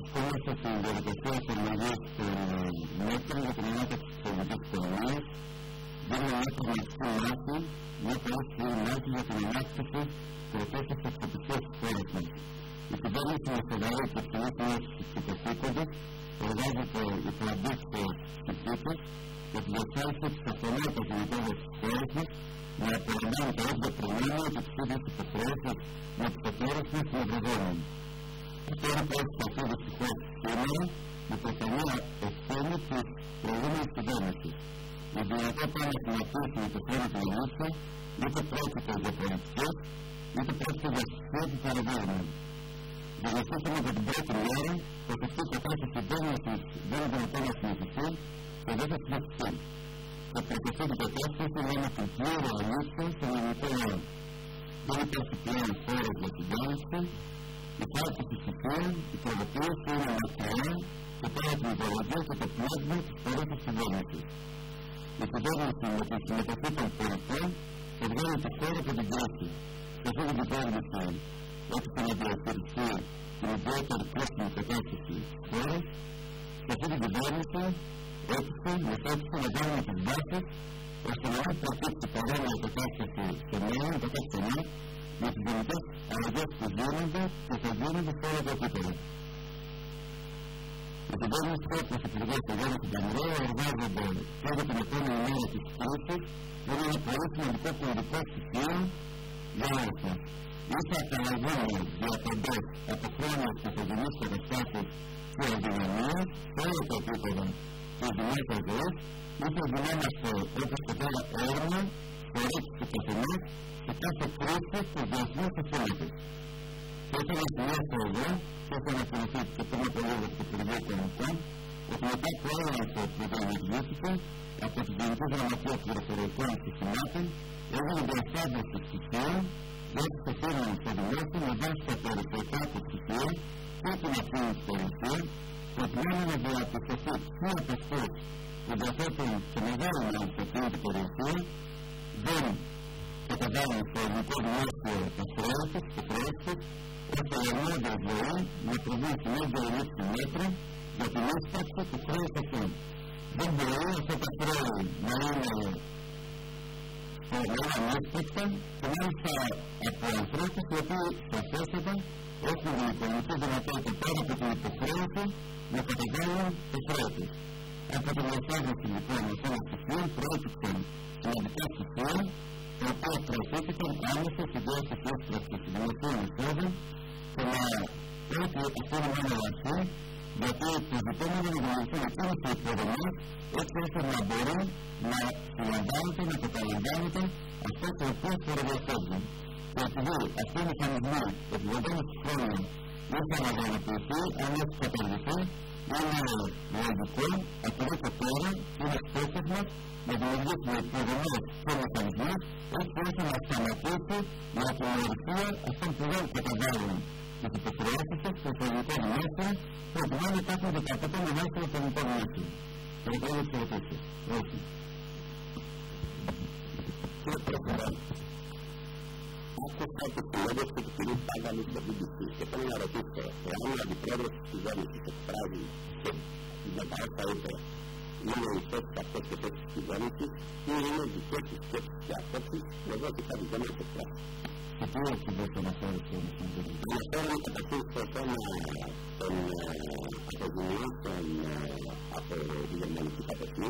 βρισκόμαστε στην διαδικασία εφαρμογής των μέτρων για την ανάπτυξη της ελληνικής οικονομίας. Δίνουμε μια πραγματική μάχη, μια πολύ σκληρή μάχη για την ανάπτυξη και ωστόσο της αξιοπιστίας της χώρας μας. Η κυβέρνηση με σοβαρή και υψηλή πίεση στους καθήκοντες εργάζεται υπλαντής στις θήκες για τη διασφάλιση της αυτονότητας γενικότερας της χώρας μας, να απολαμβάνει τα ίδια προνόμια και τις ίδιες υποχρεώσεις με τις εταίρες μας στην Ευρωζώνη. Αυτό είναι που έχει σταθεί δυστυχώς σήμερα με προφανή ευθύνη της προηγούμενης κυβέρνησης. Η δυνατότητα να συνεχίσει με το θέμα του Ενίσχυα είτε πρόκειται για πολιτικές είτε πρόκειται για αστυχία του παραδείγματος. Διαγνωστήσαμε από την πρώτη μέρα πως αυτή η κατάσταση κυβέρνησης δεν είναι δυνατόν να συνεχιστεί και δεν θα συνεχιστεί. Θα προκριθεί την κατάσταση λέμε στην πλήρη ανίσχυα στον ελληνικό λαό. Δεν υπάρχει πλέον χώρος για συγκάλυψη. Η χάρτη της ηθείας, η προδοποίηση είναι μακριά και πέρα την ιδεολογία και το πνεύμα της παρούσας κυβέρνησης. Η κυβέρνηση με τη συμμετοχή των πολιτών θα βγάλει τη χώρα από την κρίση. Σε αυτή την κυβέρνηση έτυχε να διαχειριστεί την ιδιαίτερη κρίσιμη κατάσταση της χώρας. Σε αυτή την κυβέρνηση έτυχε να κάνουμε τις βάσεις ώστε να μην προκύψει παρόμοια κατάσταση στο μέλλον, με τις γενικές αλλαγές που γίνονται και θα γίνονται σε όλα τα επίπεδα. Η κυβέρνηση και ο Πρωθυπουργός Γιάννης Παπανδρέου εργάζονται και για την επόμενη μέρα της κρίσης με ένα πολύ σημαντικό πολιτικό στοιχείο για όλους μας. Είτε απαλλαγούμε διακοντές από χρόνιες παθογενείς καταστάσεις και αδυναμίες σε όλα τα επίπεδα της δημόσιας ζωής, είτε γινόμαστε όπως και τώρα όρμα, φορείς του καθενός σε κάθε κρίση του διεθνούς συστήματος. Και ήθελα να σημειώσω εδώ, και έχω ανακοινωθεί και πριν από λίγο στο Υπουργείο Οικονομικών, ότι μετά από έλεγχο που διενεργήθηκε από τη Γενική Γραμματεία Πληροφορικών Συστημάτων, έγινε διασταύρωση στοιχείων για τις οφείλουν στο δημόσιο με βάση τα περιφερειακά του στοιχεία και την αυτήν της περιουσία, προκειμένου να διαπιστωθεί ποιοι από αυτούς που διαθέτουν σε μεγάλη μέρο αυτήν την περιουσία δεν καταβάλουν στο ελληνικό δημόσιο τα χρέη τους, ώστε η αρμόδια ζωή να προβεί στην ίδια λήψη μέτρων για την ίσπραξη του χρέους αυτών. Δεν μπορεί αυτά τα χρέη να είναι ανέσπρακτα και μάλιστα από ανθρώπους οι οποίοι σαφέστατα έχουν την οικονομική δυνατότητα πέρα από την υποχρέωση να καταβάλουν το χρέος τους. Από την διασταύρωση λοιπόν αυτών των στοιχείων προέκυψαν σημαντικά στοιχεία τα οποία προωθήθηκαν άμεσα στη διάσταση έσπραξης των δημοσίων εισόδων και να πρέπει αυτό να είναι αρχή γιατί το ζητούμενο να δημιουργηθούν εκείνες οι υποδομές έτσι ώστε να μπορεί να συλλαμβάνεται, να καταλαμβάνεται αυτό το οποίο φοροδιαφεύγουν. Και επειδή αυτοί οι μηχανισμοί επιβεβαίνουν χρόνια ήρθαν να δρομοποιηθεί, αν έχει καταργηθεί, είναι λογικό, ακολούθω τώρα, είναι στόχος μας να δημιουργήσουμε υποδομές και μηχανισμούς έτσι ώστε να σταματήσει η ατιμορρυσία αυτών που δεν καταβάλουν τις υποχρεώσεις τους στο ελληνικό δημόσιο προκειμένου να υπάρχουν δεκαπέτω μεγάλο στο ελληνικό δημόσιο. Ευχαριστώ για τις ερωτήσεις. Όχι. Κύριε Πρόεδρε, άκουσα τις συνέντευξεις του κ. Παγκαλού στο BBC και θέλω να ρωτήσω εάν ο αντιπρόεδρος της κυβέρνησης εκφράζει και με τα όσα είπε είναι οι θέσεις αυτές και θέσεις της κυβέρνησης ή είναι δικές της σκέψεις και απόψεις που εδώ είχα δικαίωμα να εκφράσει. Σε ποιο ακριβώς αναφέρεστε όμως στην κυβέρνηση? Αναφέρομαι καταρχήν στο θέμα των αποζημιώσεων από τη γερμανική κατοχή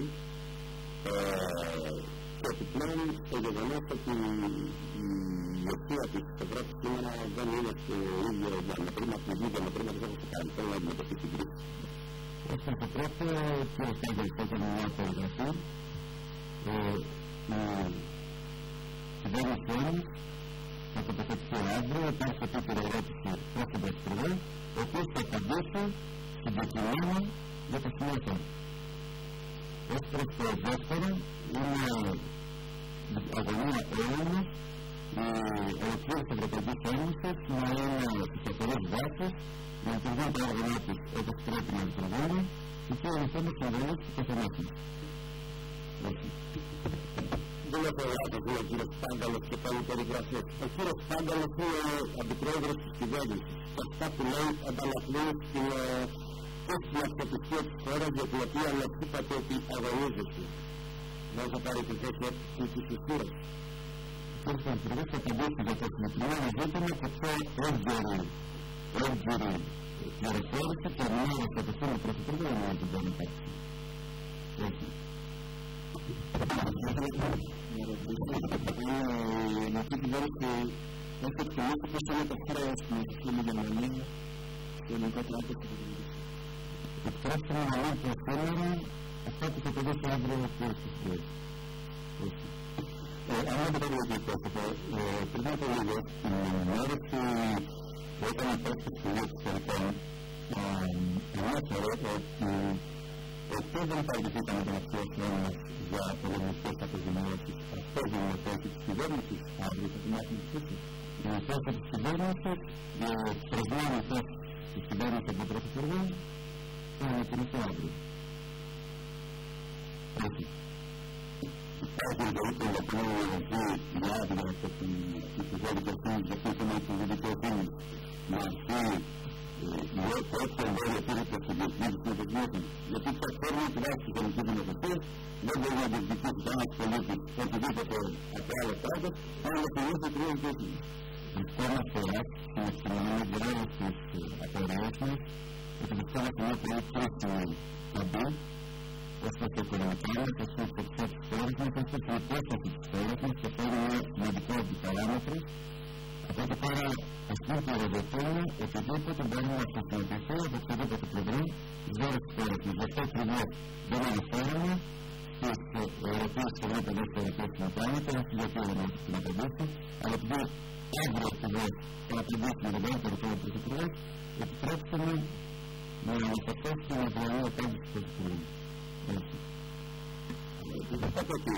και επιπλέον το γεγονός ότι η ευθεία της Ευρώπης σήμερα δεν είναι στο ίδιο διαμετρήματος όπως το παρελθόν να αντιμετωπίσει την κρίση. Όσον το πρώτο, κύριε Στάγκελ, θα έκανε μια περιγραφή. Η κυβέρνηση όμως θα τοποθετηθεί αύριο, υπάρχει επίπεδο ερώτηση προς τον Πρωθυπουργό, ο οποίος θα απαντήσει συγκεκριμένα για τα σημεία αυτά. Ως προς το δεύτερο, είναι αγωνία όλων η ολοκλήρωση της Ευρωπαϊκής Ένωσης να είναι στις ασφαλείς βάσεις, να λειτουργούν τα όργανα της όπως πρέπει να λειτουργούν και οι ενθέμες συμβολές του καθενός μας. Δεν έχω λάθος, είναι ο κύριος Πάγκαλος και πάλι περιγραφές. Ο κύριος Πάγκαλος είναι αντιπρόεδρος της κυβέρνησης και αυτά που λέει αντανακλούν στην και στην αξιοπιστία της χώρας για την οποία αναπτύσσατε ότι αγωνίζεστε. Να πάρει τη θέση της ουσίας. Κύριε Υπουργέ, θα απαντήσει για το συγκεκριμένο ζήτημα και ποιο έγκυρη πληροφόρηση και ενημέρωση από το Σύλλογο Πρωθυπουργού για να την κάνει υπάρξει. Όχι. Η ελληνική κυβέρνηση έχει εκτιμήσει πως είναι το χρέος στην Εθνική Γερμανία και η ελληνική κράτος της Ευρωπαϊκής. Επιτρέψτε μου να μην πω σήμερα αυτά που θα το δώσω αύριο ο κύριος Υπουργός. Αν δεν το λέω πριν από λίγο, στην ενημέρωση που έκανε πέρα στο Υπουργείο Εξωτερικών, ανέφερε ότι δεν παραιτηθήκαμε τον αξιώσεων για πολεμικές αποζημιώσεις. Αυτό δεν είναι θέση της κυβέρνησης, αύριο θα την μάθουμε τη θέση. Η θέση της κυβέρνησης, η προσμένη θέση της κυβέρνησης από τον Πρωθυπουργό, θα ανακοινωθεί αύριο. Όχι. Υπάρχει λοιπόν το Ευρωπαϊκό για άδεια από την Υπουργό Δικαιοσύνης, γιατί είναι η Υπουργή Δικαιοσύνης, να έρθει το έξω εμβόλιο πήρεται στην διεθνή συνεργασία, γιατί platforma τουλάχιστον στην Ελληνική Δημοκρατία δεν μπορεί να διεκδικήσει κανένας πολίτης οτιδήποτε από άλλο κράτος, αλλά να τελειώσει την Υπουργή Δικαιοσύνης. Βρισκόμαστε στην αστυνομία γυρεύει στις απορίες μας, ότι βρισκόμαστε μια πολύ κρίσιμη καμπή, όσο και οικονομικά μας, όσο και εξωτερικά της χώρας μας, όσο και υπόσταση της χώρας μας, και αυτό είναι μια σημαντικότητα παράμετρο. Οπότε τώρα ας μην πυροδοτούμε οτιδήποτε μπορεί να χρησιμοποιηθεί από οποιαδήποτε πλευρά της βόρειας της χώρας μας. Γι' αυτό ακριβώς δεν αναφέρομαι στις ερωτήσεις που βλέπετε εδώ στο ερωτήσεις που μου κάνετε, όχι γιατί δεν έχω την απαντήσει, αλλά επειδή αύριο ακριβώς θα απαντήσουμε τον πρώτο ερωτήριο του Πρωθυπουργού, επιτρέψτε μου να αναφερθώ στην αδιανή απάντηση του Πρωθυπουργού. Είπατε ότι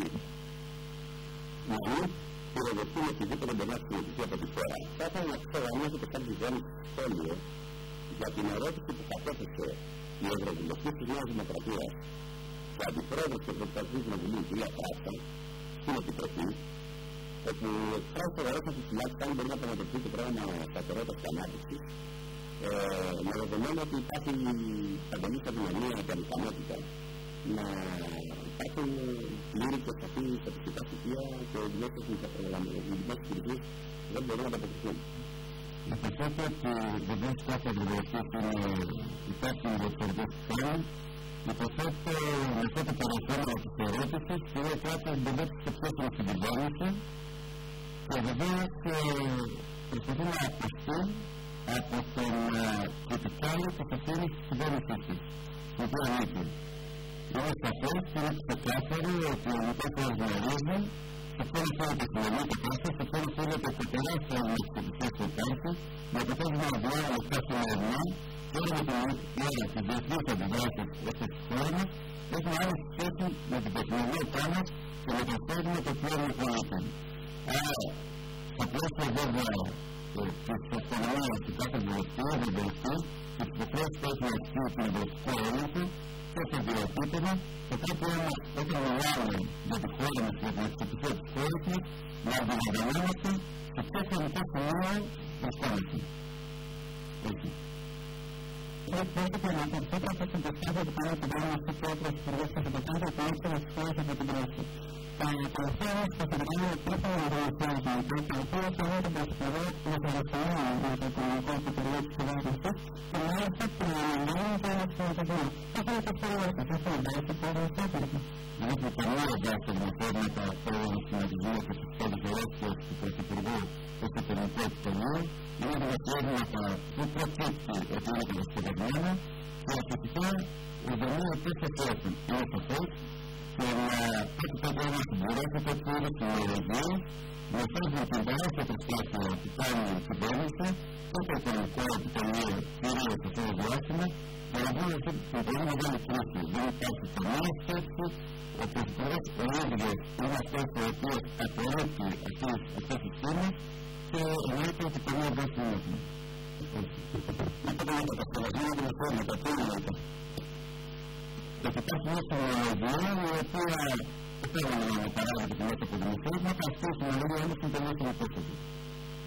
να μην πυροδοτούμε οτιδήποτε μπορεί να χρησιμοποιηθεί από τη χώρα. Θα ήθελα να ξέρω αν έχετε κάποιο σχόλιο για την ερώτηση που κατέθεσε η Ευρωβουλευτή της Νέας Δημοκρατίας και αντιπρόεδρος του Ευρωπαϊκού Κοινοβουλίου, η κυρία Κράστα, στην Επιτροπή, όπου εκφράζει το ερώτημα της φυλάξης αν μπορεί να πραγματοποιεί το πρόγραμμα σταθερότητας και ανάπτυξης, με δεδομένο ότι υπάρχει παντελής αδυναμία και ανικανότητα να υπάρχουν πλήρη και σαφή στατιστικά στοιχεία και οι δημόσιες υπηρεσίες δεν μπορούν να ανταποκριθούν. Υποθέτω ότι βεβαίως κάθε ευρωβουλευτής είναι υπεύθυνο για τις εργασίες που κάνει. Υποθέτω με αυτό το παραφέρον της ερώτησης είναι κάτι που δεν έχει εξέφερε στην κυβέρνηση και βεβαίως προσπαθεί να ακουστεί από τον κριτικάλο της ευθύνης της κυβέρνησης της, στην οποία ανήκει. Είναι σαφές και είναι ξεκάθαρο ότι οι μικρές γνωρίζουν σε ποιον θέλει τη σημερινή κατάσταση, σε ποιον θέλει το τεράστιο ανεξαρτησίες που υπάρχει, με αποτέλεσμα να βγάλουμε κάθε ερευνά και όλη με την ώρα της διεθνής αντιδράσης αυτής της χώρας μας, έχει άλλη σχέση με την τεχνολογία μας και με το στέγμα των πλέον πολίτων. Άρα, στα πλαίσια βέβαια της αυτονομίας του κάθε βουλευτή, και της υποχρέωσης που έχει να ασκεί την ευρωπαϊκό έλεγχο, και στο βιοτύπημα, θα πρέπει όμως όταν μιλάμε για τη χώρα μας και για την εξοπιστία της χώρας μας, να αντιλαμβανόμαστε σε ποιο χρονικό σημείο βρισκόμαστε. Έτσι. Πρόκειται να αναφερθείτε από την προσπάθεια που κάνει την πρώην αυτή και ο Πρωθυπουργός της Ευρωπαϊκής που έχει τις χώρες από την κρίση. Τα τελευταία μας καθηγητικά τρέχουν να δημοσιεύσουν και τα οποία θεωρούν τον Πρωθυπουργό να παρακολουθούν με το Οικονομικό Υπουργείο της Κυβέρνησης και μάλιστα την αναλύουν και ένα σχηματισμό. Αυτό είναι το σχόλιο σας, αυτό είναι το σχόλιο σας. Δεν έχουμε καμία βάση δημοσιεύματα από τον σχηματισμό και τις σχόλιες του Πρωθυπουργού και στο Ελληνικό Υπουργείο. Είναι δημοσιεύματα που προκύπτει ότι είναι κατασκευασμένα και φυσικά οι δομοί αυτές θα φέρουν. Είναι σαφές και κάτι θα πρέπει να συμπληρώσει τέτοιου είδους τεχνολογίες, να φέρουν την τεράστια προσπάθεια που κάνει η κυβέρνηση και το Οικονομικό Επιτελείο κυρίως σε αυτό το διάστημα, αλλά βγουν αυτή την πολύ μεγάλη κρίση. Δεν υπάρχει καμία σκέψη, ο Πρωθυπουργός ο ίδιος είναι αυτός ο οποίος απορρίπτει αυτές τις θέματα και εννοείται ότι καμία δεν συνέχεια. Αυτό είναι το κατασκευασμένο δημοσιεύματα, τι εννοείται. Και υπάρχει μια τεχνολογία η οποία θέλουμε να παράγει τη μέσα από δημοσιεύματα, αυτή η τεχνολογία όμως είναι τελείως αναπόφευκτη.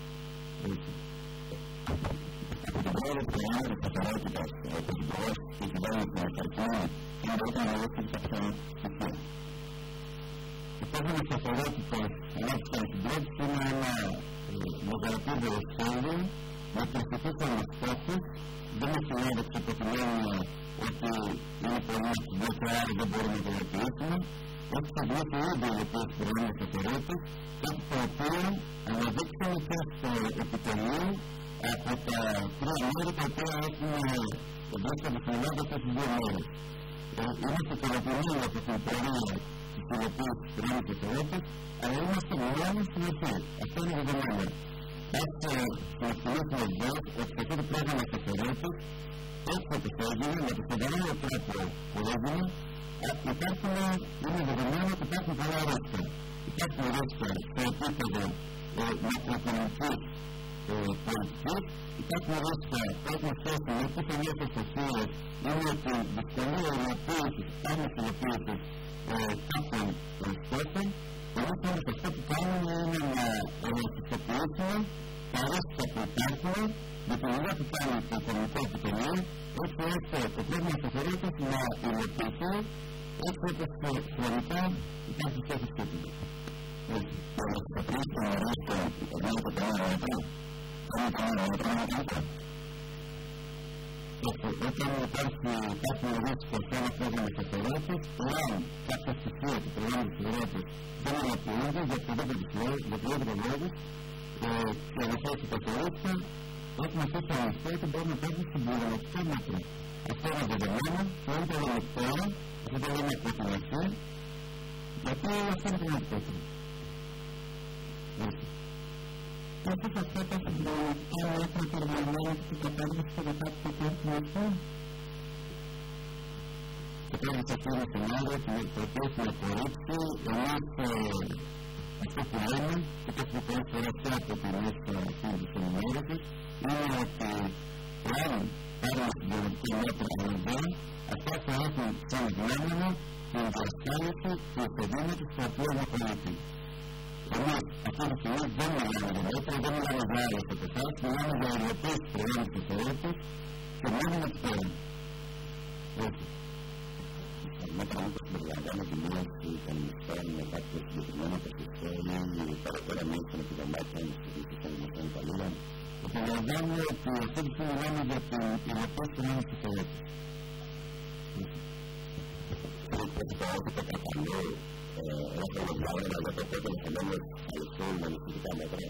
Από την πρώτη πλευρά της σταθερότητας, ο Πρωθυπουργός είχε κάνουν την επαρκή και μπορείτε να δώσετε κάποια στοιχεία. Υπάρχουν σταθερότητες ανάπτυξης συντρόφισης είναι ένα μεγαλύτερο σχέδιο με προσθετικούς στόχους. Δεν είναι συνόδευση από την έννοια ότι είναι πολύ αυστηρό και άρα δεν μπορούμε να το υλοποιήσουμε. Έχει ξαγγλίσει ήδη υλοποιήσει προγράμματα σταθερότητας, κάτι το οποίο αναδείξαμε και στο επιτελείο από τα 3 μέρη τα οποία έχουμε βρίσκονται στην Ελλάδα αυτές τις 2 μέρες. Είμαστε ικανοποιημένοι από την πορεία της υλοποίησης της προγράμματας σταθερότητας, αλλά είμαστε μόνο στην αρχή. Αυτό είναι δεδομένο. Έτσι, συναισθημίσουμε εδώ ότι αυτό το πρόγραμμα σταθερότητας, έτσι όπως έγινε, με το σοβαρό τρόπο που έγινε, είναι δεδομένο ότι υπάρχουν πολλά ρίσκα. Υπάρχουν ρίσκα στο επίπεδο μακροοικονομικής πολιτικής, υπάρχουν ρίσκα που έχουν σχέση με τις ενέργειες ουσίες, είναι ότι δυσκολία υλοποίησης, άμεσης υλοποίησης κάποιων στόχων. Εμείς όμως αυτό που κάνουμε είναι να ενεργητοποιήσουμε τα ρίσκα που υπάρχουν με τη δουλειά που κάνει το οικονομικό επιτελείο, έτσι ώστε το πρόγραμμα σταθερότητας να υλοποιηθεί έτσι όπως χρονικά υπάρχει σε αυτές τις τίτλες. Και να ξεκαθαρίσουμε να ρίσκο να το κάνουμε μετά. Όταν υπάρχει κάποιο ρίσκο σε ένα πρόγραμμα σταθερότητας, εάν κάποια στοιχεία του προγράμματος σταθερότητας δεν υλοποιούνται για οποιοδήποτε λόγους και αναφέρει τα ρίσκα, έχουμε αφήσει ανοιχτό και μπορούμε να παίρνουμε συμπληρωματικά μέτρα. Αυτό είναι δεδομένο και δεν το λέμε τώρα, αυτό το λέμε από την αρχή, γιατί αυτό είναι πραγματικότητα. Πώς αυτά τα συμπληρωματικά μέτρα περιλαμβάνονται στην κατάργηση του δεκάτου του εθνικού? Η κατάργηση αυτή είναι στην άλλη, την προτείνει να απορρίψει, εμείς αυτό που λέμε και το έχουμε πολλές φορές και από τη μέσα της ενημέρωσης είναι ότι εάν πάρουμε συμπληρωματικά μέτρα αναγκαία, αυτά θα έχουν σαν γνώμονα την διασκάλυση του εισοδήματος του απλού πολίτη. Εμείς αυτή τη στιγμή δεν μιλάμε για μέτρα, δεν μιλάμε για άλλες από εσάς, μιλάμε για υλοποίηση προγράμματος σταθερότητας και μόνο με τις πέραν. Όχι. Μέτρα όπως περιλαμβάνει τη μείωση των μισθών με κάποιο συγκεκριμένο ποσοστό ή παραπέρα μείωση των επιδομάτων των δημοσίων υπαλλήλων. Επαναλαμβάνω ότι αυτή τη στιγμή μιλάμε για την υλοποίηση προγράμματος σταθερότητας. Ότι το κατανοώ έχω λογιάγωνα για το πότε ενδεχομένως αληθούν με νησιτικά μέτρα.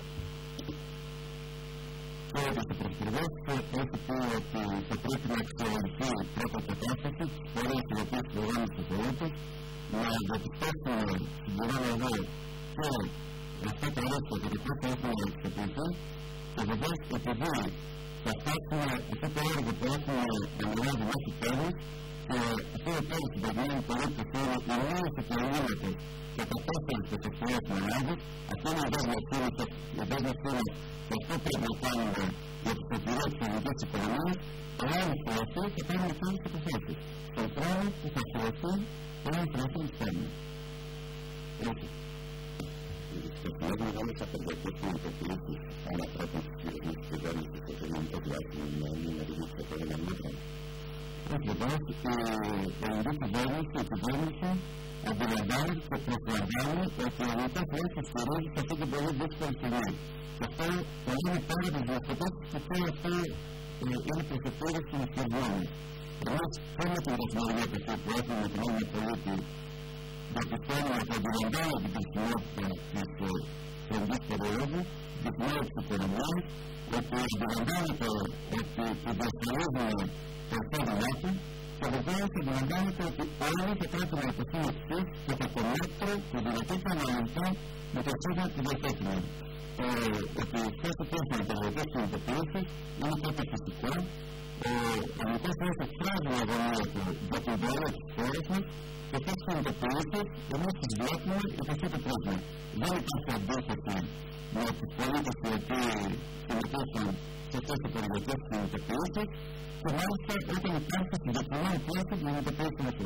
Και όπως ο Πρωθυπουργός έχει πει ότι θα πρέπει να αξιολογηθεί πρώτα κατάσταση της πορείας υλοποίησης προγράμματος σταθερότητας, να διαπιστώσουμε συμπληρώνω εδώ και αυτά τα ρίσκα και το πώς θα έχουν εξοπλιστεί και βεβαίως επειδή θα φτάσουμε αυτό το έργο που έχουμε αναλάβει μέχρι τέλους και αυτό το τέλος του δεδομένου πολίτης είναι η μείωση του ελλείμματος και τα 4 προσεκτικές μονάδες. Αυτό είναι η δέσμευσή μας και αυτό πρέπει να κάνουμε για τις επιρροές της ελληνικής οικονομίας. Εάν χρειαστεί θα κάνουμε και άλλες υποθέσεις στον χρόνο που θα χρειαστεί εάν χρειαστεί να κάνουμε. Έτσι. Στο σημείο μεγάλες απεργιακές συνειδητοποιήσεις ανατρέπουν στις κυβερνήσεις της κυβέρνησης στο κοινωνικό διάστημα με ενημερινή ξεπέραινα μέτρα. Ακριβώς, η ελληνική κυβέρνηση αντιλαμβάνει και προσλαμβάνει ότι ο ελληνικός λαός στηρίζει σε αυτή την πολύ δύσκολη στιγμή. Και αυτό το είναι πέρα της διαφορετικής και αυτό είναι προσεκτήρες των σχεδιών. Εμείς θέλουμε την δεσμευτική που έχουμε με την έννοια πολίτη, διαπιστώνουμε ότι αντιλαμβάνει την χρησιμότητα της χρονικής περίοδου, της νέας οικονομίας, ότι αντιλαμβάνεται ότι διασφαλίζουμε το εισόδημά του και βεβαίως αντιλαμβάνεται ότι όλοι θα πρέπει να υποστούν εξής και το μέτρο που δυνατότητα αναλυτά με το εισόδημα του διαθέτημα. Ότι σε αυτό που έχουμε περιοδικές συνειδητοποιήσεις είναι κάτι φυσικό. Ο ελληνικός λαός εκφράζει η αγωνία του για την πορεία της χώρας μας και αυτές τις συνειδητοποιήσεις εμείς τις βλέπουμε υπό αυτό το πρίσμα. Δεν υπάρχει αντίθεση με τους πολίτες οι οποίοι συμμετέχουν σε αυτές τις περιοδικές συνειδητοποιήσεις και μάλιστα όταν υπάρχει συγκεκριμένη πλάση να μεταπρέψουν αυτό.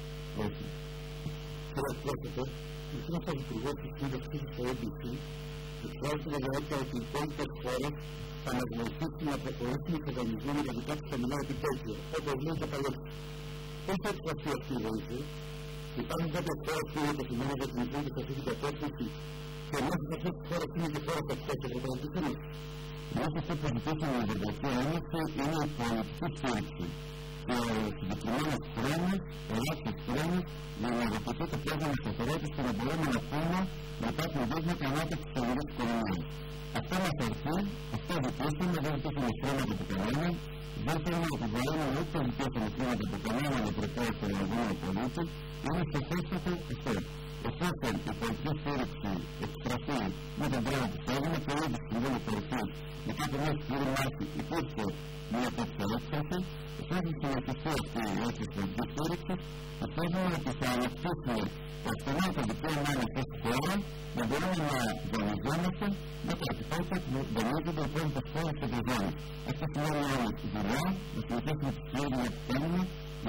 Όχι. Κύριε Πρόεδρε, η Υπουργός της Σύνταξης στο ABC Εκφράζει τη βεβαιότητα ότι οι υπόλοιπες χώρες θα μας βοηθήσουν να προχωρήσουμε και να οργανωθούμε τα δικά τους χαμηλά επιτόκια, όπως λέει και παλαιότερα. Πώς θα εκφραστεί αυτή η βοήθεια? Υπάρχουν κάποιες χώρες που είναι υποσχεμένες για την υπόλοιπη σε αυτή την κατεύθυνση και μέσα σε αυτές τις χώρες είναι και χώρες εκτός της Ευρωπαϊκής Ένωσης. Μέσα στο που ζητήσαμε η Ευρωπαϊκή Ένωση είναι η πολιτική στήριξη και συγκεκριμένες χρόνες, ελάχιστες χρόνες, για να βοηθηθεί το πρόγραμμα σταθερότητας και να μπορούμε να πούμε μετά την δείγματα ανάπτυξης της ελληνικής οικονομίας. Αυτό μας αρκεί, αυτό ζητήσαμε, δεν ζητήσαμε χρήματα από κανέναν, δεν θέλουμε να επιβάλλουμε ούτε ζητήσαμε χρήματα από κανέναν να προτάσει τον εργαζόμενο πολίτη, είναι σαφέστατο αυτό. Εφόσον η πολιτική στήριξη εκστραφεί με τον τρόπο που θέλουμε και όλη τη Συμβούλη Κορυφής μετά από μια σκληρή μάχη υπήρχε μια τέτοια έκφραση, εφόσον συνεχιστεί αυτή η έκφραση πολιτική στήριξη, πιστεύουμε ότι θα αναπτύσσουμε το αυτονόητο δικαίωμα μας ως χώρα να μπορούμε να διαμεζόμαστε με τα επιτόκια που δανείζονται οι υπόλοιπες χώρες της Ευρωζώνης. Αυτό σημαίνει όλη τη δουλειά, να συνεχίσουμε τη σκληρή να κάνουμε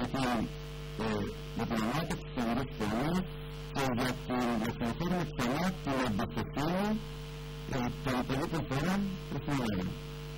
για την ανάπτυξη της ελληνικής οικονομίας και για να φέρουμε ξανά την εμπιστοσύνη των υπολείπων χωρών προς την Ελλάδα.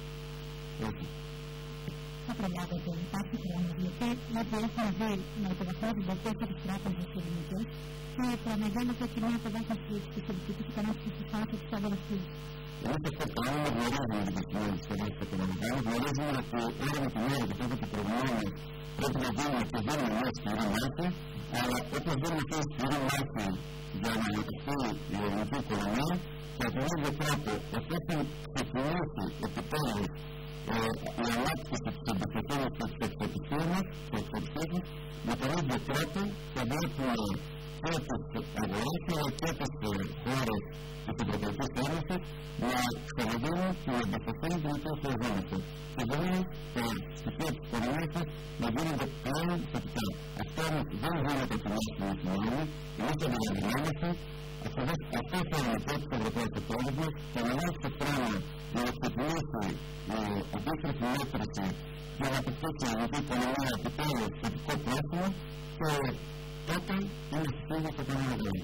Θα προλάβετε, υπάρχει χρόνο, γιατί ό,τι έχουμε δει να υποβαθμίζονται τέσσερις τράπεζες ελληνικές και προναγγέλλεται και μια υποβάθμιση της πολιτικής ικανότητας της χώρας της αγοραστής. Εμείς αυτό κάνουμε, γνωρίζουμε την κοινωνία της χώρας της οικονομικής, γνωρίζουμε ότι ώρα με την ώρα και το προβλήμα πρέπει να δίνουμε και δίνουμε μια σκληρή μάχη, αλλά όπως δίνουμε και σκληρή μάχη για να αναπτυχθεί η ελληνική οικονομία, και από τον ίδιο τρόπο, εφόσον ξεκινήσει επιτέλους η ανάπτυξη της εμπιστοσύνης και της εξοπιστίας μας, με τον ίδιο τρόπο θα βλέπουμε και τις αγορές αλλά και τις χώρες της Ευρωπαϊκής Ένωσης να ξαναδίνουν την εμπιστοσύνη την οποία χρειαζόμαστε. Και επομένως τα στοιχεία της οικονομίας μας να γίνονται πλέον θετικά. Αυτό όμως δεν γίνεται από την άσχημη κοινωνία, εμείς αντιλαμβανόμαστε. Αυτό θέλουμε πρώτα στο ευρωπαϊκό πρόβλημα και να δώσει χρόνο για να ξεκινήσει η αντίστοιχη μέτρηση για να αποκτήσει η ελληνική οικονομία επιτέλους θετικό πρόσωπο και τότε είναι σίγουρο το κανένα δρόμο.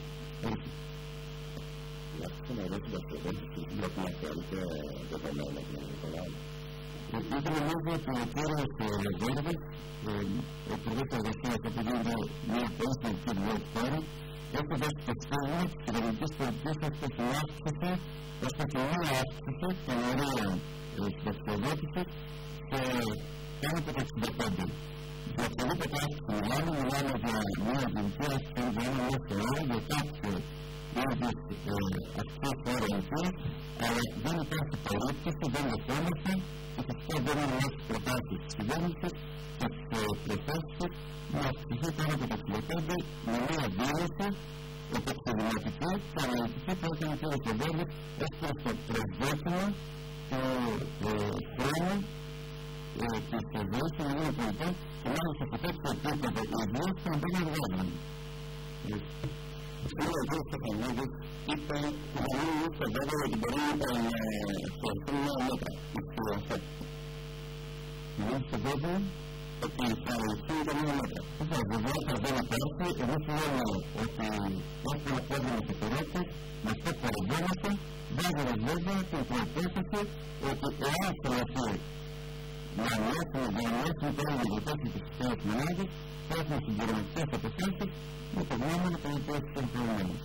Αυτό να ρωτήσω τα σχεδόν για την ακουαλική δεδομένα του Νικολάου. Ήθελα νομίζω ότι ο κύριος Λαζόρδης, ο Υπουργός Εργασίας, όπου γίνεται μια πολύ σημαντική δουλειά τώρα, έχει δώσει το στέλνο της κυβερνητικής πολιτικής ως την αύξηση, ως την μία αύξηση των ορίων συνταξιοδότησης και πάνω από το 65. Για οποιαδήποτε αύξηση μιλάμε για μια γενική αύξηση για ένα μέσο όρο, για κάποιο είδους αστικές όρων, αλλά δεν υπάρχει περίπτωση, δεν δεχόμαστε και φυσικά δεν είναι μέσα στις προτάσεις της κυβέρνησης και τις προτάσεις να αυξηθεί πάνω από το 65 με μια δήλωση επεξεργηματική και αναλυτική που έκανε ο κ. Κοντέλης ως προς το προσδόκιμο του χρόνου της ζωής των Ελλήνων πολιτών και μάλιστα σε τέτοιο επίπεδο υγείας που δεν εργάζονται. Ο κ. Στεφανίδης είπε ότι δεν είναι στο βέβαιο ότι μπορεί να φτιαχτούν νέα μέτρα. Είναι στο βέβαιο ότι θα ισχύουν τα νέα μέτρα. Βεβαιότητα δεν υπάρχει, εμείς λέμε ότι έχει ένα πρόβλημα σταθερότητας, με αυτό παρεμβαίνεται, βάζοντας βέβαια την προϋπόθεση ότι εάν χρειαστεί να αναλύσουμε πέρα με προτάσεις της φυσικής μονάδας, θα έχουμε συμπληρωματικές αποφάσεις με το γνώμενο των υπόλοιπων των προηγούμενων.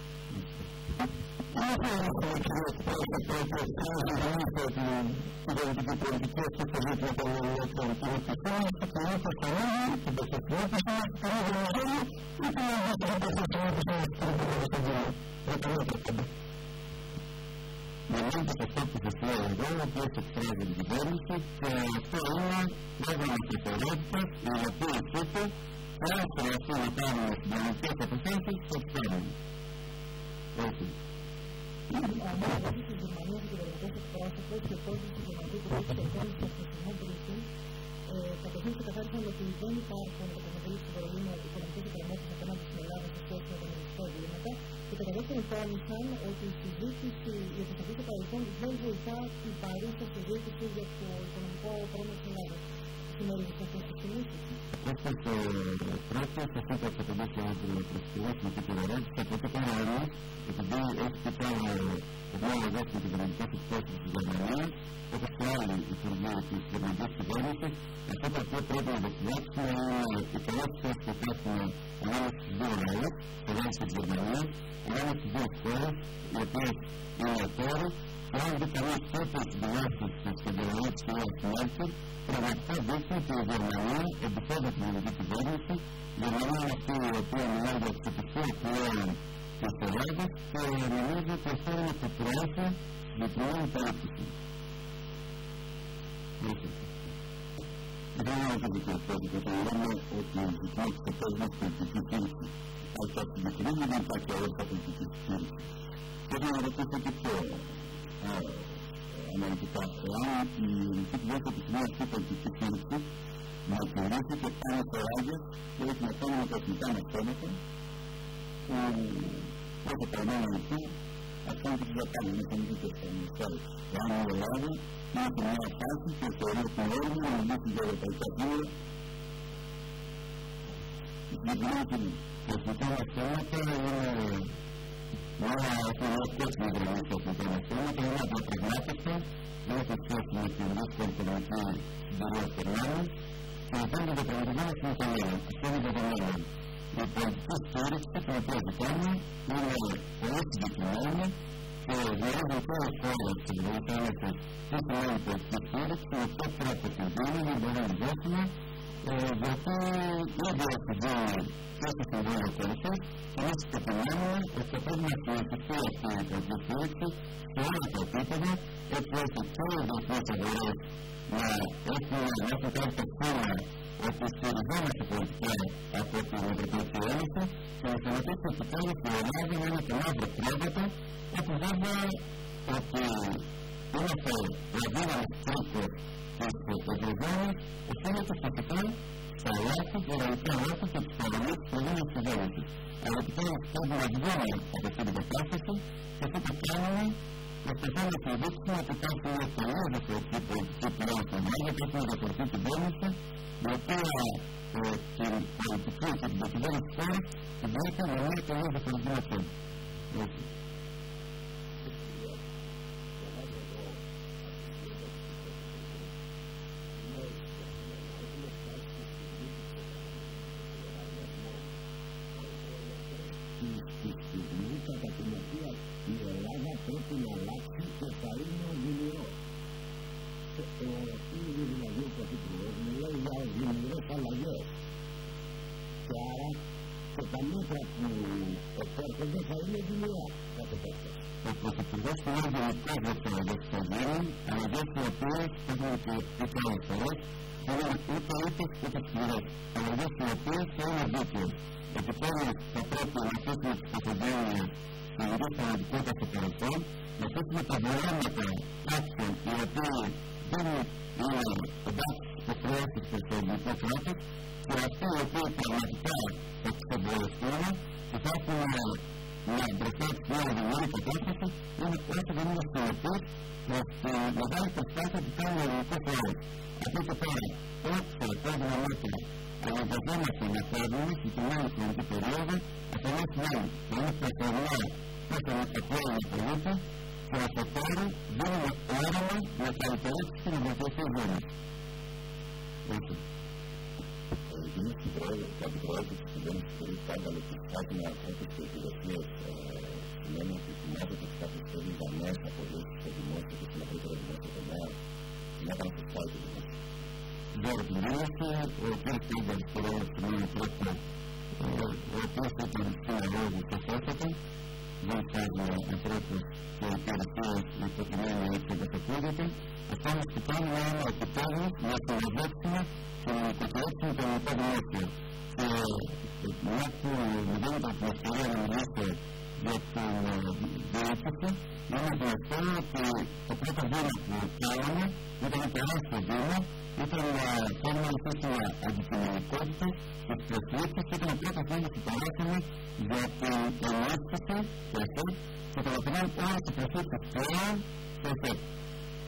Κυβερνητική πολιτική αυτή το ζήτημα των ελληνικών πολιτικών και κοινωνικά κανόνια, την προσωπικότητα, την οργανωμένη ή την αντίστοιχη προσωπικότητα στην Μελώνεται αυτό που σας λέω εδώ, ότι έχει εκφράζει την κυβέρνηση και αυτό είναι πρόγραμμα σταθερότητας, η υλοποίησή του και αν χρειαστεί να κάνουμε συνταγματικές αποφάσεις, θα τις κάνουμε. Όχι. Αναγνωρίζει στη Γερμανία και κυβερνητές εκπρόσωπες και κόσμο στη Γερμανία που έχει εξέλιξει στο χθεσινό briefing, καταρχήν ξεκαθάρισαν ότι δεν υπάρχουν κατά τη Βουλή του Βερολίνου οικονομικές εκκρεμότητες απέναντι στην Ελλάδα σε σχέση με τα μελλοντικά εγκλήματα και κατά δεύτερον τόνισαν ότι η συζήτηση για το παρελθόν δεν βοηθά την παρούσα συζήτηση για το οικονομικό πρόβλημα της Ελλάδας. συμμερίζεται αυτές τις κινήσεις. Όπως πρώτος, αυτό που θα το δώσω να προσφυλώσουμε και την ερώτηση, από ό,τι κάνω εμείς, επειδή έχει και πάλι μεγάλο δόση με την κυβερνητικές εκπρόσωπες της Γερμανίας, όπως και άλλοι υπουργοί της γερμανικής κυβέρνησης, αυτό το οποίο πρέπει να δοκιμάσουμε είναι οι καλές σχέσεις που υπάρχουν ανάμεσα στις δύο λαούς, στο λαό της Γερμανίας, ανάμεσα στις δύο χώρες, οι οποίες είναι εταίροι, και αν δει κανείς τέτοιες δηλώσεις στην Γερμανία της κυρίας Μέρκελ, πραγματικά δείχνει ότι η Γερμανία εμπιστεύεται την ελληνική κυβέρνηση. Η Γερμανία είναι αυτή η οποία μιλάει για τις επιτυχίες πλέον της Ελλάδας και νομίζω ότι αυτό είναι το πρώτο συγκεκριμένη περίπτωση. Δεν είναι το δικό πρόβλημα, το λέμε ότι η ζητήμα της επόμενης πολιτικής κίνησης. Αλλά τα συγκεκριμένα δεν υπάρχει αόρτα πολιτικής κίνησης. Θέλω να ρωτήσω και πιο αναλυτικά, εάν η ελληνική κυβέρνηση επιθυμεί αυτή η πολιτική κίνηση να εκπληρώσει και πάνω σε ράγες που έχει να κάνει με τα εθνικά μας θέματα που πρώτα παραμένουν εκεί, αυτόν και τις δαπάνες, με συνειδητές παραμεσάρες. Εάν η Ελλάδα είναι σε μια φάση και θεωρεί την όρμη να μιλήσει για ευρωπαϊκά δίωρα, η συγκεκριμένη κοινή. Τα εθνικά μας θέματα είναι μια εθνική γραμμή στα εθνικά μας θέματα, είναι μια διαπραγμάτευση, δεν έχει σχέση με την δύσκολη οικονομική συγκυρία της Ελλάδας και αυτό είναι το πραγματικό μας συμφωνία. Αυτό είναι δεδομένο. Η πολιτική στήριξη την οποία ζητάμε είναι πολύ συγκεκριμένη και διορίζουν πολλές χώρες της Ευρωπαϊκής Ένωσης τι σημαίνει πολιτική στήριξη, με ποιο τρόπο την δίνουμε, δεν μπορούμε να δώσουμε, γιατί ήδη έχει δίνει και στο Συμβούλιο Κόρσος και εμείς επιμένουμε ότι θα πρέπει να συνεχιστεί αυτή η πολιτική στήριξη σε όλα τα επίπεδα, έτσι ώστε και οι διεθνείς αγορές να έχουν κάποιο σήμα ότι στηριζόμαστε πολιτικά από την Ευρωπαϊκή Ένωση και να συνεχίσει επιτέλους η Ελλάδα να είναι το μαύρο πρόβατο, όπου βέβαια ότι είμαστε ο δύναμος τρίτος της Ευρωζώνης, οφείλεται φυσικά στα λάθη, γεραλικά λάθη και τις παραλίες της προηγούμενης κυβέρνησης. Αλλά επιτέλους πρέπει να βγούμε από αυτή την κατάσταση και αυτό το κάνουμε προσπαθούμε να αποδείξουμε ότι υπάρχει μια πολύ διαφορετική πολιτική πλέον στην Ελλάδα, υπάρχει μια διαφορετική κυβέρνηση, η οποία την πολιτική και την διακυβέρνηση της χώρας την βλέπει με μια πολύ διαφορετική μεθόδου. Στη στιγμή κατά την οποία η Ελλάδα πρέπει να αλλάξει και θα είναι οδυνηρός. Είναι δηλαδή το τίτλο, μιλάει για οδυνηρές αλλαγές. Και άρα και τα μέτρα που επέρχονται θα είναι οδυνηρά κάθε πέρα. Ο Πρωθυπουργός του Λόγου Γενικά για τις αλλαγές που θα γίνουν, αλλαγές οι οποίες έχουν και άλλες φορές, θα είναι ούτε ήττες ούτε σκληρές. Αλλαγές οι οποίες θα είναι δίκαιες. Επιτέλους θα πρέπει να αφήσουμε τις παθογένειες στην ειδική πραγματικότητα στο παρελθόν, να αφήσουμε τα βολέματα κάποιων οι οποίοι δεν είναι εντάξει στις υποχρεώσεις του στο ελληνικό κράτος και αυτοί οι οποίοι πραγματικά θα τις εμπορευτούν και θα έχουν μια μπροστά της μια οδηγμένη κατάσταση, είναι όσο δεν είναι συνεπείς προς τη μεγάλη προσπάθεια που κάνει ο ελληνικός λαός. Αυτό και πέρα, όποια επόμενα μέτρα αναγκαζόμαστε να παίρνουμε στην κοινωνική χρονική περίοδο, αφενός μεν να είναι προσωρινά πόσο μας απλώνει ο πολίτης και αφετέρου δίνουμε όραμα να καλυτερέψει την ευρωπαϊκή ζώνη. Εμείς στην πρόεδρο της κυβέρνησης του Σκάνδαλο και κάτι να έρθει σε επιδοσίες σημαίνει ότι θυμάται κάποιες φορές για νέες απολύσεις στο δημόσιο και στην ευρύτερο δημόσιο τομέα. Θυμάται να σας πάει το δημόσιο. Για την δήλωση, ο κ. Σκάνδαλος Κορώνας σημαίνει πρώτα ο οποίος ήταν συναγώγος και σώστατα, δεν φάγει ανθρώπους και υπηρεσίες υποτιμένοι έτσι όπως αυτό μας που κάνουμε είναι επιτέλους να συνοδεύσουμε και να υποκρέψουμε το ελληνικό δημόσιο. Και μια που μου δίνεται την ευκαιρία να μιλήσω για την διοίκηση, είναι γνωστό ότι το πρώτο βήμα που κάναμε ήταν ένα τεράστιο βήμα, ήταν να κάνουμε ένα σύστημα αντικειμενικότητα και τις προσλήψεις και ήταν ο πρώτος βήμα που περάσαμε για την ενίσχυση και το να κάνουμε όλες τις προσλήψεις πλέον στο ΕΦΕΤ.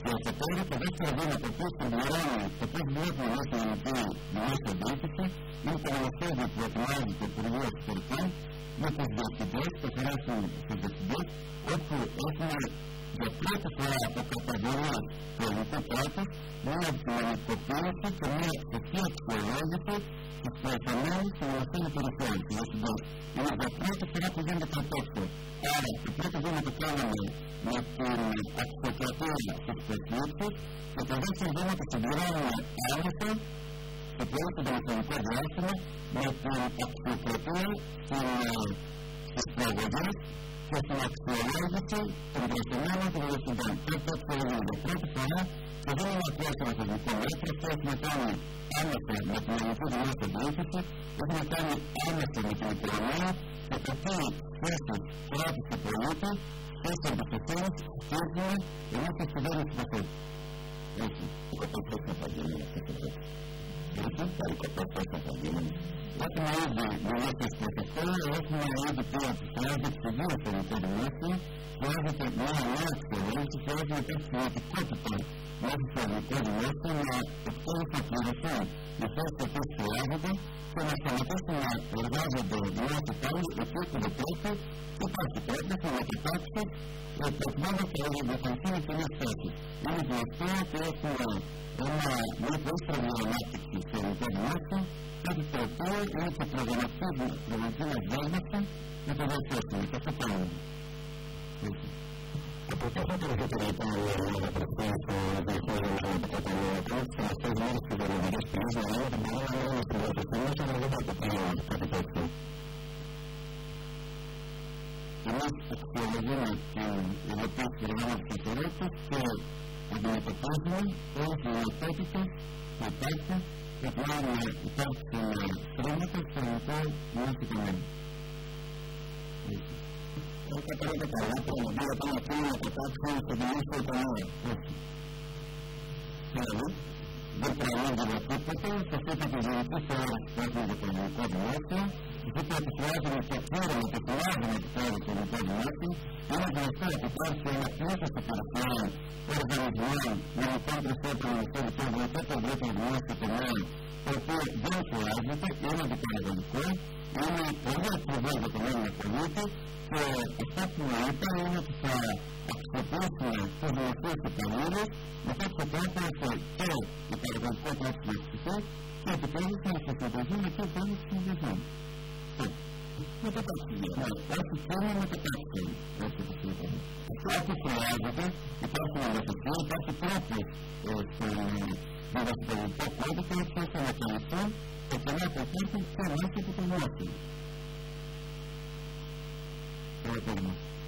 Και τώρα το δεύτερο βήμα το οποίο συμπληρώνει, το οποίο βλέπουμε μέσα στην ελληνική δημόσια διοίκηση, είναι το νομοσχέδιο που ετοιμάζει το Υπουργείο Εξωτερικών με τους διευθυντές, το χαράσουν στους διευθυντές, όπου έχουμε για πρώτη φορά από καταγγελία του ελληνικού κράτους μια δυναμικοποίηση και μια σωστή αξιολόγηση στους προϊσταμένους των νομοσχέδιων υπηρεσιών, τους διευθυντές. Είναι για πρώτη φορά που γίνεται κάτι τέτοιο. Άρα, το πρώτο βήμα το κάναμε με την αξιοκρατία στους προσλήψεις και το δεύτερο βήμα το συμπληρώνουμε άμεσα στο πρώτο τηλεφωνικό διάστημα με την αξιοκρατία στις προαγωγές και στην αξιολόγηση των προϊσταμένων των διευθυντών. Αυτό αξιολογούμε για πρώτη φορά και δεν είναι απλώς ένα θεσμικό μέτρο, αυτό έχουμε κάνει άμεσα με την ελληνική δημόσια διοίκηση, έχουμε κάνει άμεσα με την οικονομία και το τι θέσεις κράτους και πολίτη, θέσεις εμπιστοσύνης, στήριζουμε εμείς της κυβέρνησης μας έτσι. Έτσι, οι κοπές θα τα γίνουν αυτές τις θέσεις. Έτσι, οι κοπές θα τα γίνουν. Έχουμε ήδη δημόσιες προς αυτό, έχουμε ήδη πει ότι χρειάζεται εξηγείο στο ελληνικό δημόσιο, χρειάζεται μια νέα αξιολόγηση, χρειάζεται κάποια ποιοτικότητα μέσα στο ελληνικό δημόσιο, να επιτέλους να πληρωθούν οι θέσεις που χρειάζονται και να σταματήσουν να εργάζονται δημόσιοι υπάλληλοι εκεί που δεν πρέπει. Υπάρχει πρόταση να κοιτάξει προκειμένου και να διαφορετούν οι κοινές θέσεις. Είναι γνωστό ότι έχουμε μια πολύ στραβή ανάπτυξη στο ελληνικό δημόσιο, κάτι το οποίο είναι και προγραμματική μας δέσμευση να το βελτιώσουμε. Και αυτό κάνουμε. Από το θα τελειώσετε λοιπόν μια ομάδα προσφέρει στο διεθνές αποτελεσματικό στις τελευταίες μέρες της ελληνικής κρίσης, να λέμε ότι μπορούμε να λέμε στην πρωτοστήμηση, αλλά δεν θα επιτρέπουμε κάτι τέτοιο. Εμείς αξιολογούμε την υλοποίηση του προγράμματος σταθερότητας και αντιμετωπίζουμε όλες τις δυνατότητες που υπάρχουν προκειμένου να υπάρξουν στρώματα στο ελληνικό δημόσιο τομέα. Όχι απαραίτητα καλά, πραγματικά πάμε να να κατάξουν στο δημόσιο τομέα. Δηλαδή, δεν προανάγγελα τίποτα, σε αυτή τη γενική θεώρηση που έχουμε για το ελληνικό δημόσιο, σε αυτή τη χρειάζομαι και ξέρουμε και χρειάζομαι τη θεώρηση του ελληνικού δημόσιου, είναι γνωστό ότι υπάρχει ένα πλήθος υπηρεσιών, οργανισμών, γενικών προσώπων, μεσαίων, γενικό το ευρύτερο δημόσιο τομέα, το οποίο δεν χρειάζεται, είναι αντιπαραγωγικό, είναι πολύ ακριβό για τον Έλληνα πολίτη και αυτό που μου είπα είναι ότι θα αξιοποιήσουμε τους δημοσίους υπαλλήλους με κάποιο τρόπο ώστε και η παραγωγικό τρόπο να αυξηθεί και επιτέλους να χρησιμοποιηθούν εκεί που είναι συνδυασμοί. Με το ταξίδι. Ό,τι θέλουμε με το ταξίδι. Ό,τι χρειάζεται, υπάρχουν ελευθερία, υπάρχει τρόπος στον διδασκαλικό κώδικα έτσι ώστε να καλυφθούν τα κενά που υπάρχουν και μέσα από το δημόσιο.